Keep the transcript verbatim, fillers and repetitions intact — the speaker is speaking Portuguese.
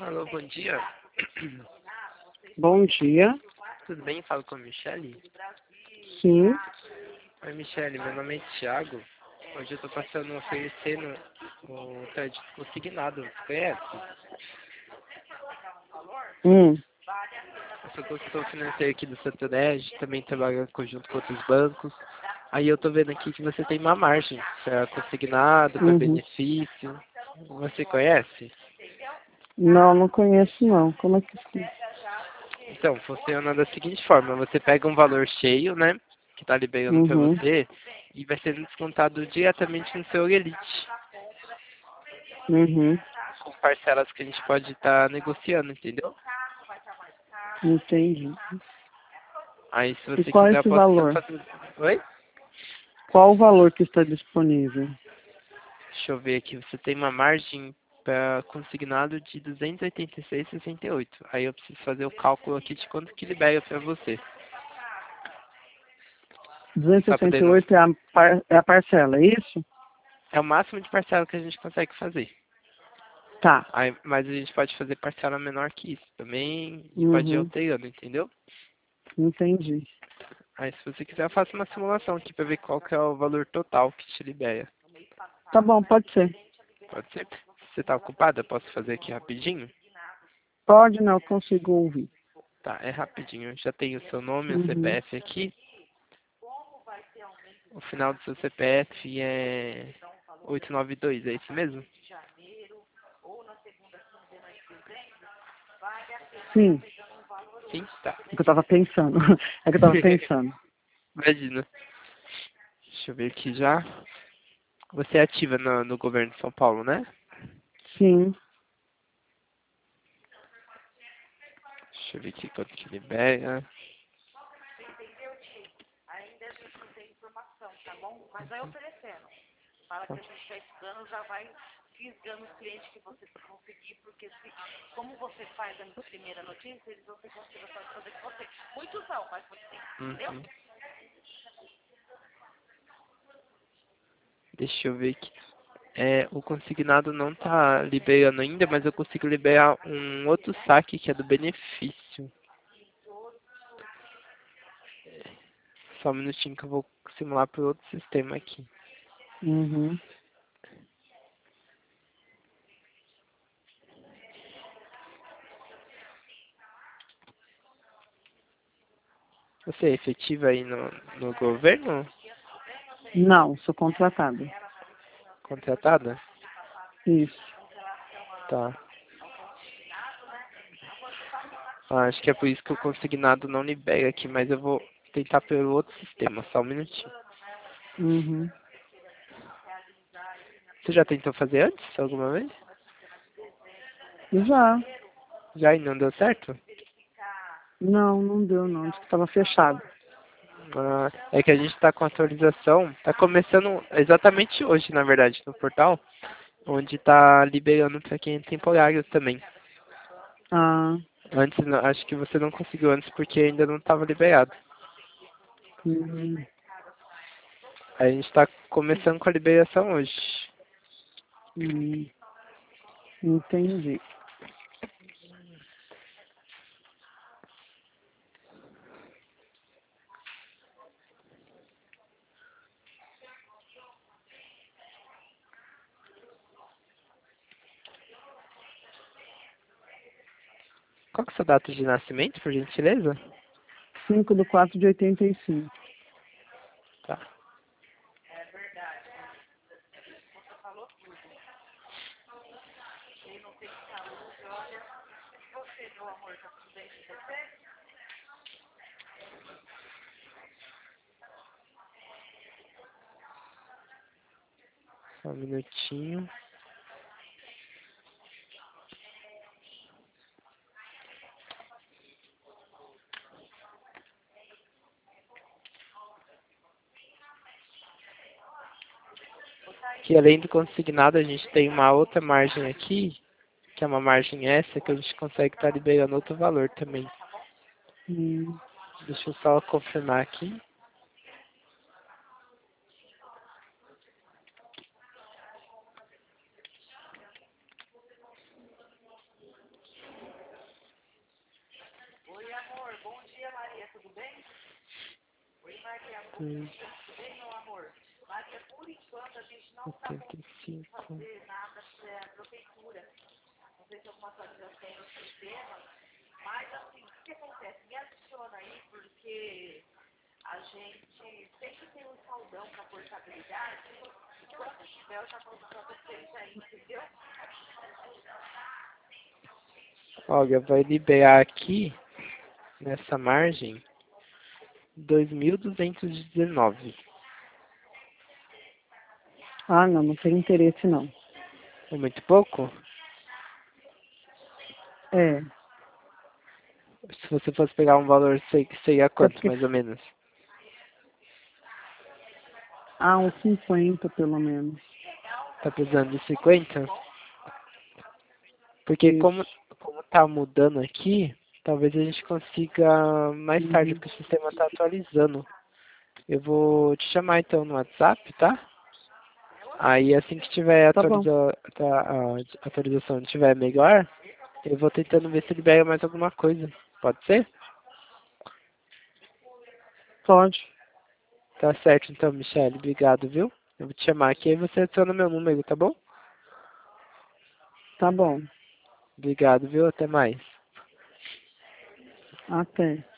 Alô, bom dia. Bom dia. Tudo bem? Falo com a Michele. Sim. Oi, Michele, meu nome é Thiago. Hoje eu tô passando oferecendo o crédito consignado. Você conhece? Hum. Eu sou consultor financeiro aqui do Santander, também trabalho em conjunto com outros bancos. Aí eu tô vendo aqui que você tem uma margem para consignado, para Uhum. benefício. Você conhece? Não, não conheço não. Como é que sim? Então, funciona da seguinte forma, você pega um valor cheio, né, que está liberando para Uhum. você, e vai sendo descontado diretamente no seu Elite, Uhum. com parcelas que a gente pode estar negociando, entendeu? Entendi. Aí, se E você qual é quiser, eu esse posso estar valor? fazendo... Oi? Qual o valor que está disponível? Deixa eu ver aqui, você tem uma margem para consignado de duzentos e oitenta e seis vírgula sessenta e oito. Aí eu preciso fazer o cálculo aqui de quanto que libera para você. Tá podendo... duzentos e sessenta e oito é a, par, é a parcela, é isso? É o máximo de parcela que a gente consegue fazer. Tá. Aí, mas a gente pode fazer parcela menor que isso também e pode ir Uhum. alterando, entendeu? Entendi. Aí se você quiser eu faço uma simulação aqui para ver qual que é o valor total que te libera. Tá bom, pode ser. Pode ser? Se você tá ocupada, eu posso fazer aqui rapidinho? Pode, não, eu consigo ouvir. Tá, é rapidinho. Já tenho o seu nome, o Uhum. C P F aqui. O final do seu C P F é oitocentos e noventa e dois, é isso mesmo? Sim, Sim? Tá. é que eu tava pensando. É que eu tava pensando. Imagina. Deixa eu ver aqui já. Você é ativa no, no governo de São Paulo, né? Sim. Deixa eu ver aqui quanto que libera. Tá. Uhum. Deixa eu ver aqui. É, o consignado não tá liberando ainda, mas eu consigo liberar um outro saque que é do benefício. Só um minutinho que eu vou simular para outro sistema aqui. Uhum. Você é efetiva aí no, no governo? Não, sou contratada. Contratada? Isso. Tá. Ah, acho que é por isso que o consignado não libera aqui, mas eu vou tentar pelo outro sistema, só um minutinho. Uhum. Você já tentou fazer antes, alguma vez? Já. Já e não deu certo? Não, não deu não. Disse que estava fechado. Ah, é que a gente está com atualização, está começando exatamente hoje, na verdade, no portal, onde está liberando para quem é temporário também. Ah. Antes, não- acho que você não conseguiu antes porque ainda não estava liberado. Hum, Aí a gente está começando com a liberação hoje. hum, entendi. Qual que é a sua data de nascimento, por gentileza? cinco de quatro de oitenta e cinco. Tá. Só um minutinho. Que além do consignado, a gente tem uma outra margem aqui, que é uma margem essa, que a gente consegue estar liberando outro valor também. Hum, Deixa eu só confirmar aqui. Hum, oitenta e cinco. Olha, vai liberar aqui, nessa margem, dois mil duzentos e dezenove. Ah, não, não tenho interesse não. É muito pouco? É, Se você fosse pegar um valor, sei- seria até quanto, porque, mais ou menos? ah, uns cinquenta pelo menos. Tá precisando de cinquenta? Porque como, Isso. como tá mudando aqui, talvez a gente consiga mais tarde, Uhum. porque o sistema tá atualizando. Eu vou te chamar então no WhatsApp, tá? Aí assim que tiver Tá bom, atualiza, tá, a atualização estiver melhor, eu vou tentando ver se libera mais alguma coisa. Pode ser? pode. Tá certo então, Michele. Obrigado, viu? Eu vou te chamar aqui e você adiciona meu número, tá bom? Tá bom. Obrigado, viu? Até mais. Até.